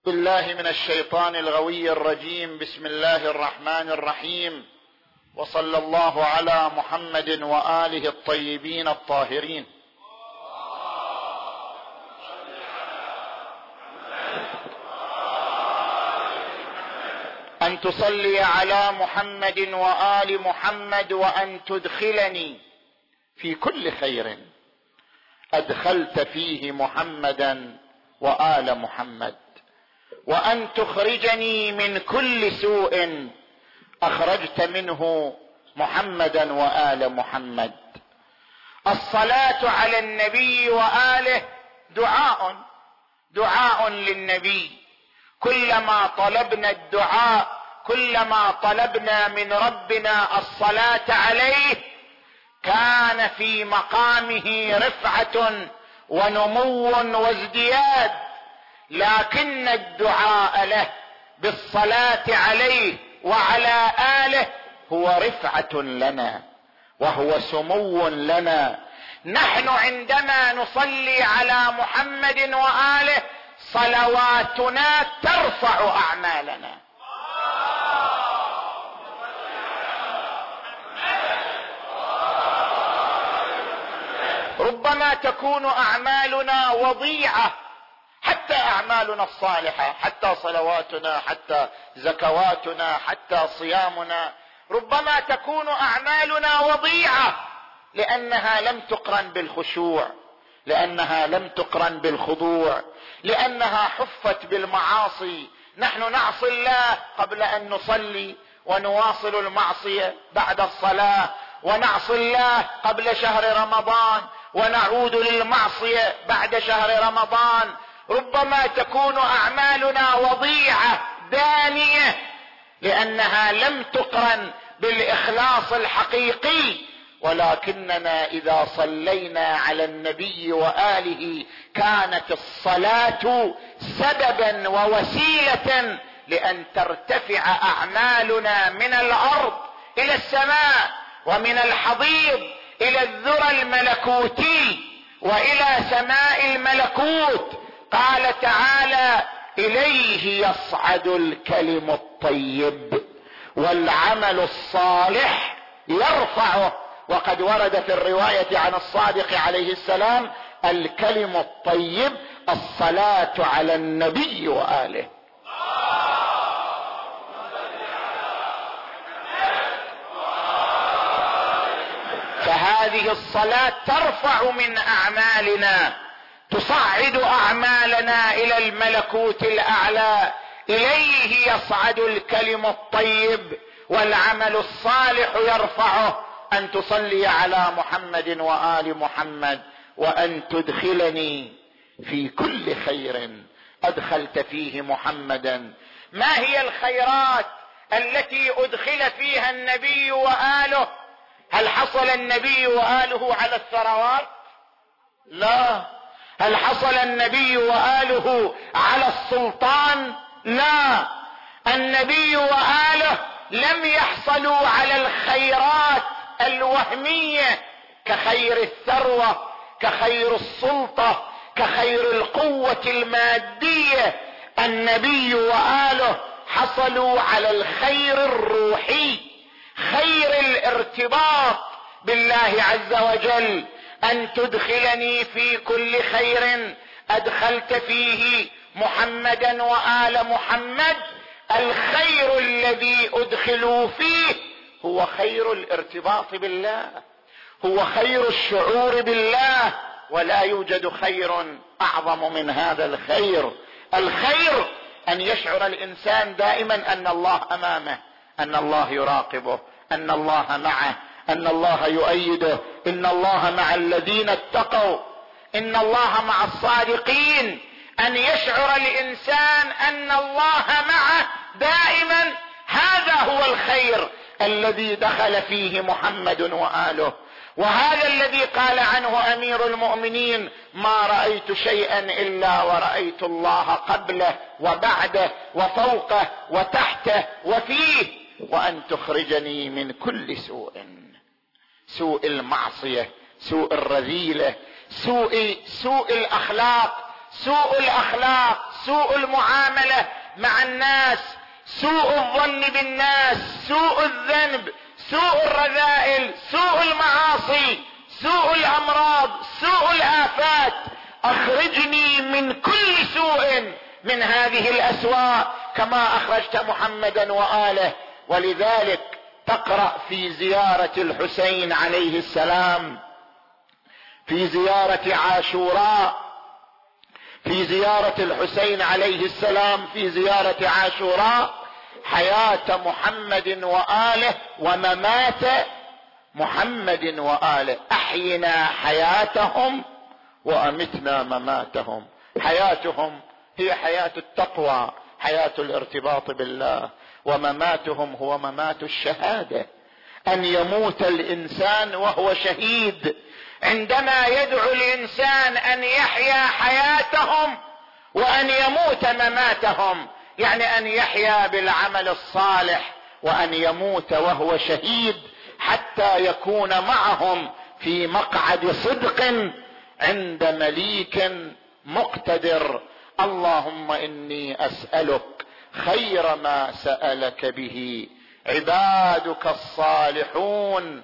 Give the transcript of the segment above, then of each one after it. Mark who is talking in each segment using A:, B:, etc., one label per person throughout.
A: بالله من الشيطان الغوي الرجيم. بسم الله الرحمن الرحيم، وصلى الله على محمد وآله الطيبين الطاهرين. أن تصلي على محمد وآل محمد، وأن تدخلني في كل خير أدخلت فيه محمدا وآل محمد، وأن تخرجني من كل سوء أخرجت منه محمدا وآل محمد. الصلاة على النبي وآله دعاء للنبي. كلما طلبنا الدعاء، كلما طلبنا من ربنا الصلاة عليه، كان في مقامه رفعة ونمو وازدياد. لكن الدعاء له بالصلاة عليه وعلى آله هو رفعة لنا وهو سمو لنا. نحن عندما نصلي على محمد وآله صلواتنا ترفع أعمالنا. ربما تكون أعمالنا وضيعة، حتى أعمالنا الصالحة، حتى صلواتنا، حتى زكواتنا، حتى صيامنا، ربما تكون أعمالنا وضيعة لأنها لم تقرن بالخشوع، لأنها لم تقرن بالخضوع، لأنها حفت بالمعاصي. نحن نعصي الله قبل أن نصلي، ونواصل المعصية بعد الصلاة، ونعصي الله قبل شهر رمضان، ونعود للمعصية بعد شهر رمضان. ربما تكون أعمالنا وضيعة دانية لأنها لم تقرن بالإخلاص الحقيقي، ولكننا إذا صلينا على النبي وآله كانت الصلاة سببا ووسيلة لأن ترتفع أعمالنا من الأرض إلى السماء، ومن الحضيض إلى الذرى الملكوتي وإلى سماء الملكوت. قال تعالى: إليه يصعد الكلم الطيب والعمل الصالح يرفعه. وقد ورد في الرواية عن الصادق عليه السلام: الكلم الطيب الصلاة على النبي وآله. فهذه الصلاة ترفع من أعمالنا، تصعد أعمالنا إلى الملكوت الأعلى. إليه يصعد الكلم الطيب والعمل الصالح يرفعه. أن تصلي على محمد وآل محمد، وأن تدخلني في كل خير أدخلت فيه محمدا. ما هي الخيرات التي أدخل فيها النبي وآله؟ هل حصل النبي وآله على الثروات؟ لا. هل حصل النبي وآله على السلطان؟ لا. النبي وآله لم يحصلوا على الخيرات الوهمية كخير الثروة، كخير السلطة، كخير القوة المادية. النبي وآله حصلوا على الخير الروحي، خير الارتباط بالله عز وجل. أن تدخلني في كل خير أدخلت فيه محمدا وآل محمد. الخير الذي أدخلوا فيه هو خير الارتباط بالله، هو خير الشعور بالله، ولا يوجد خير أعظم من هذا الخير. الخير أن يشعر الإنسان دائما أن الله أمامه، أن الله يراقبه، أن الله معه، أن الله يؤيده، إن الله مع الذين اتقوا، إن الله مع الصادقين. أن يشعر الإنسان أن الله معه دائما. هذا هو الخير الذي دخل فيه محمد وآله، وهذا الذي قال عنه أمير المؤمنين: ما رأيت شيئا إلا ورأيت الله قبله وبعده وفوقه وتحته وفيه. وأن تخرجني من كل سوء المعصية، سوء الرذيلة، سوء الأخلاق، سوء الاخلاق، سوء المعاملة مع الناس، سوء الظن بالناس، سوء الذنب، سوء الرذائل، سوء المعاصي، سوء الامراض، سوء الآفات. اخرجني من كل سوء من هذه الاسواء كما اخرجت محمدا وآله. ولذلك تقرأ في زيارة الحسين عليه السلام، في زيارة عاشوراء، في زيارة الحسين عليه السلام في زيارة عاشوراء، حياة محمد وآله وممات محمد وآله. احينا حياتهم وامتنا مماتهم. حياتهم هي حياة التقوى، حياة الارتباط بالله، ومماتهم هو ممات الشهادة، ان يموت الانسان وهو شهيد. عندما يدعو الانسان ان يحيا حياتهم وان يموت مماتهم، يعني ان يحيا بالعمل الصالح وان يموت وهو شهيد، حتى يكون معهم في مقعد صدق عند مليك مقتدر. اللهم اني اسألك خير ما سألك به عبادك الصالحون،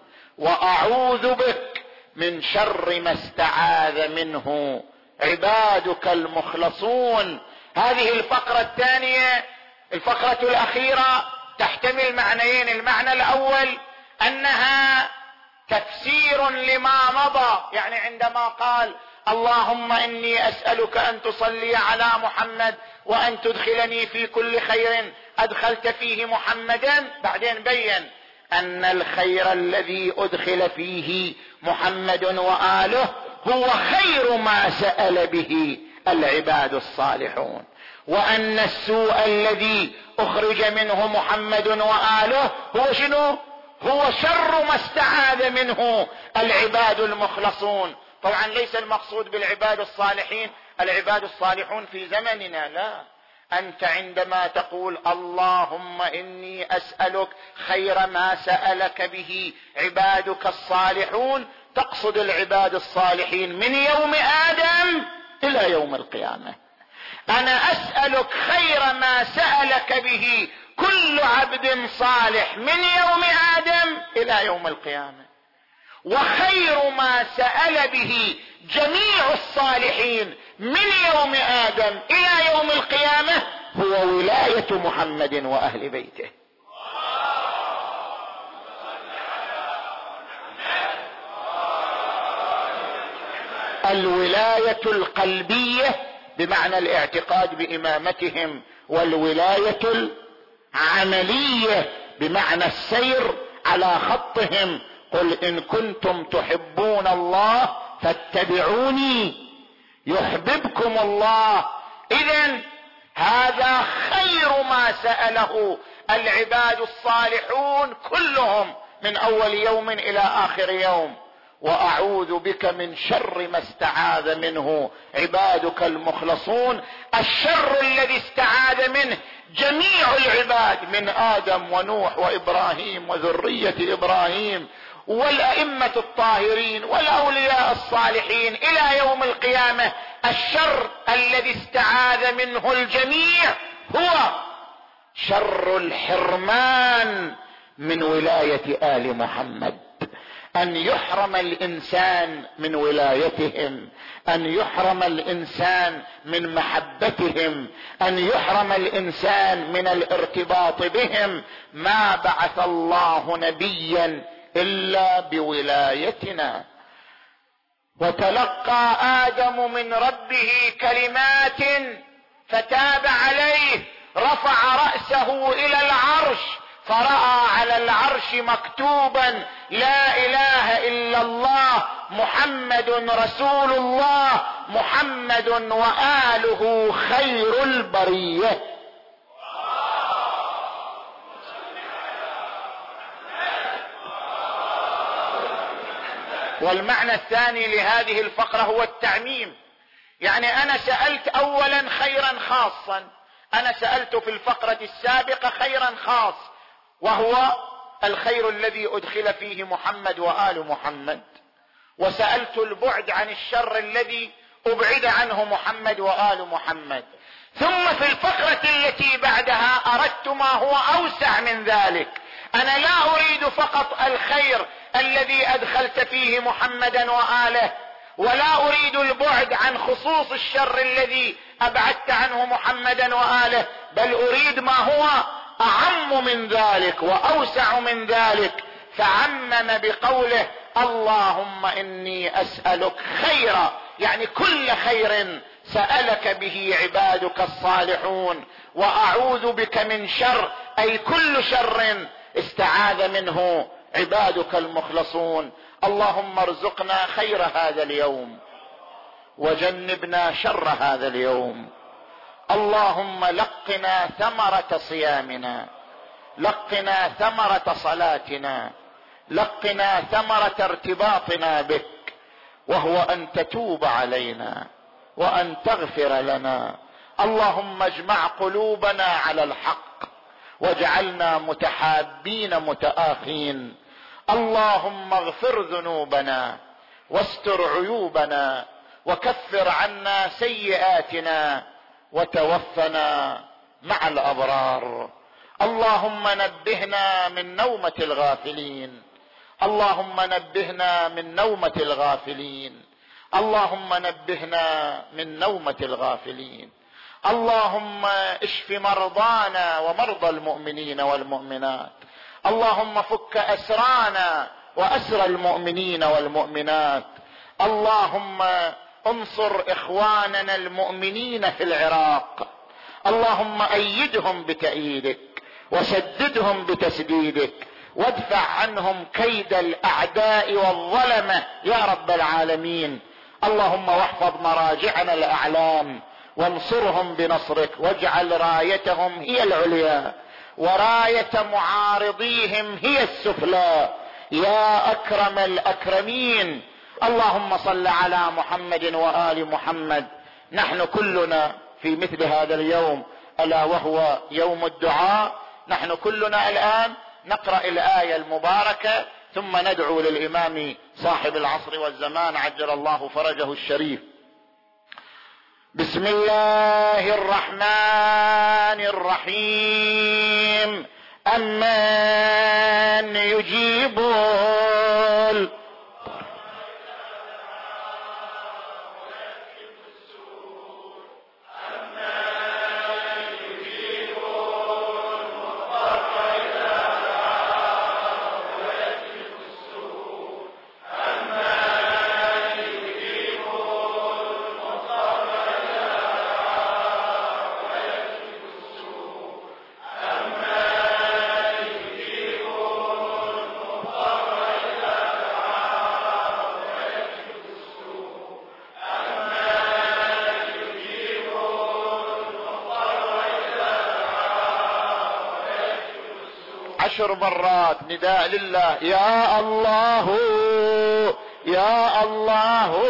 A: واعوذ بك من شر ما استعاذ منه عبادك المخلصون. هذه الفقرة الثانية، الفقرة الاخيرة، تحتمل معنيين. المعنى الاول انها تفسير لما مضى، يعني عندما قال اللهم اني اسألك ان تصلي على محمد وان تدخلني في كل خير ادخلت فيه محمدا، بعدين بين ان الخير الذي ادخل فيه محمد وآله هو خير ما سأل به العباد الصالحون، وان السوء الذي اخرج منه محمد وآله هو شنو؟ هو شر ما استعاذ منه العباد المخلصون. طبعا ليس المقصود بالعباد الصالحين العباد الصالحون في زمننا، لا. انت عندما تقول اللهم اني اسألك خير ما سألك به عبادك الصالحون، تقصد العباد الصالحين من يوم آدم الى يوم القيامة. انا اسألك خير ما سألك به كل عبد صالح من يوم آدم الى يوم القيامة، وخير ما سأل به جميع الصالحين من يوم آدم الى يوم القيامة هو ولاية محمد واهل بيته. الولاية القلبية بمعنى الاعتقاد بإمامتهم، والولاية العملية بمعنى السير على خطهم. قل إن كنتم تحبون الله فاتبعوني يحببكم الله. إذن هذا خير ما سأله العباد الصالحون كلهم من أول يوم إلى آخر يوم. وأعوذ بك من شر ما استعاذ منه عبادك المخلصون، الشر الذي استعاذ منه جميع العباد من آدم ونوح وإبراهيم وذرية إبراهيم والأئمة الطاهرين والأولياء الصالحين إلى يوم القيامة. الشر الذي استعاذ منه الجميع هو شر الحرمان من ولاية آل محمد، أن يحرم الإنسان من ولايتهم، أن يحرم الإنسان من محبتهم، أن يحرم الإنسان من الارتباط بهم. ما بعث الله نبيا إلا بولايتنا. وتلقى آدم من ربه كلمات فتاب عليه، رفع رأسه إلى العرش فرأى على العرش مكتوبا لا إله إلا الله محمد رسول الله محمد وآله خير البرية. والمعنى الثاني لهذه الفقرة هو التعميم، يعني أنا سألت أولا خيرا خاصا، أنا سألت في الفقرة السابقة خيرا خاص وهو الخير الذي أدخل فيه محمد وآل محمد، وسألت البعد عن الشر الذي أبعد عنه محمد وآل محمد. ثم في الفقرة التي بعدها أردت ما هو أوسع من ذلك. أنا لا أريد فقط الخير الذي أدخلت فيه محمدا وآله، ولا أريد البعد عن خصوص الشر الذي أبعدت عنه محمدا وآله، بل أريد ما هو أعم من ذلك وأوسع من ذلك. فعمم بقوله: اللهم إني أسألك خيرا، يعني كل خير سألك به عبادك الصالحون، وأعوذ بك من شر، أي كل شر استعاذ منه عبادك المخلصون. اللهم ارزقنا خير هذا اليوم وجنبنا شر هذا اليوم. اللهم لقنا ثمرة صيامنا، لقنا ثمرة صلاتنا، لقنا ثمرة ارتباطنا بك، وهو أن تتوب علينا وأن تغفر لنا. اللهم اجمع قلوبنا على الحق واجعلنا متحابين متآخين. اللهم اغفر ذنوبنا واستر عيوبنا وكفر عنا سيئاتنا وتوفنا مع الأبرار. اللهم نبهنا من نومة الغافلين، اللهم نبهنا من نومة الغافلين، اللهم نبهنا من نومة الغافلين. اللهم اشف مرضانا ومرضى المؤمنين والمؤمنات. اللهم فك أسرانا وأسر المؤمنين والمؤمنات. اللهم انصر إخواننا المؤمنين في العراق. اللهم أيدهم بتأييدك وسددهم بتسديدك، وادفع عنهم كيد الأعداء والظلمة يا رب العالمين. اللهم واحفظ مراجعنا الأعلام وانصرهم بنصرك، واجعل رايتهم هي العليا وراية معارضيهم هي السفلى يا أكرم الأكرمين. اللهم صل على محمد وآل محمد. نحن كلنا في مثل هذا اليوم، ألا وهو يوم الدعاء، نحن كلنا الآن نقرأ الآية المباركة ثم ندعو للإمام صاحب العصر والزمان عجل الله فرجه الشريف. بسم الله الرحمن الرحيم. أمن يجيب عشر مرات نداء لله: يا الله يا الله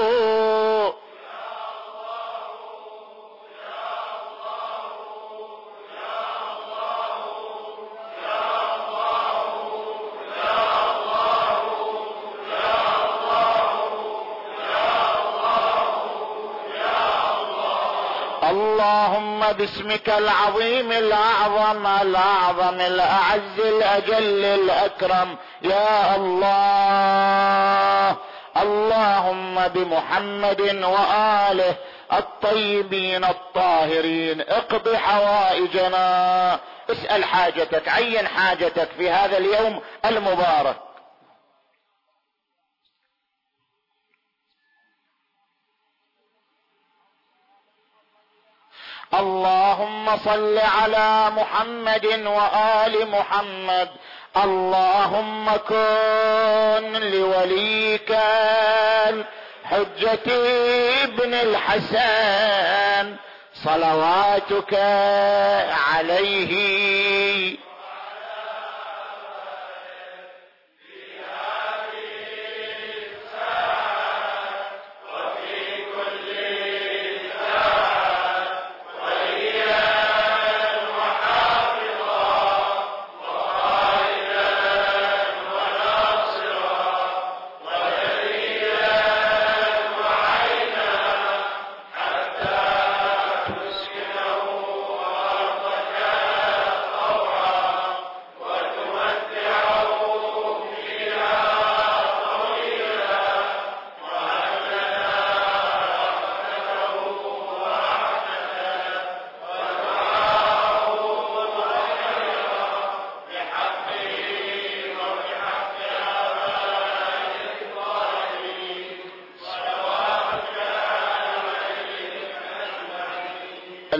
A: اللهم باسمك العظيم الأعظم الأعظم الأعز الأجل الأكرم يا الله. اللهم بمحمد وآله الطيبين الطاهرين اقض حوائجنا. اسأل حاجتك، عين حاجتك في هذا اليوم المبارك. اللهم صل على محمد وآل محمد. اللهم كن لوليك الحجة ابن الحسن صلواتك عليه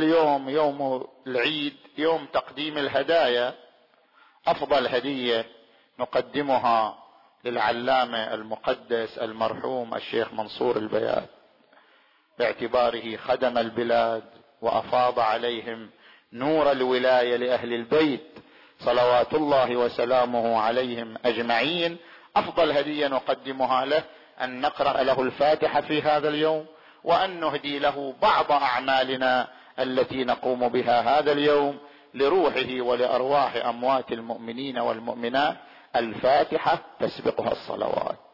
A: اليوم يوم العيد، يوم تقديم الهدايا، أفضل هدية نقدمها للعلامة المقدس المرحوم الشيخ منصور البيات، باعتباره خدم البلاد وأفاض عليهم نور الولاية لأهل البيت صلوات الله وسلامه عليهم أجمعين. أفضل هدية نقدمها له أن نقرأ له الفاتحة في هذا اليوم، وأن نهدي له بعض أعمالنا التي نقوم بها هذا اليوم لروحه ولأرواح أموات المؤمنين والمؤمنات. الفاتحة تسبقها الصلوات.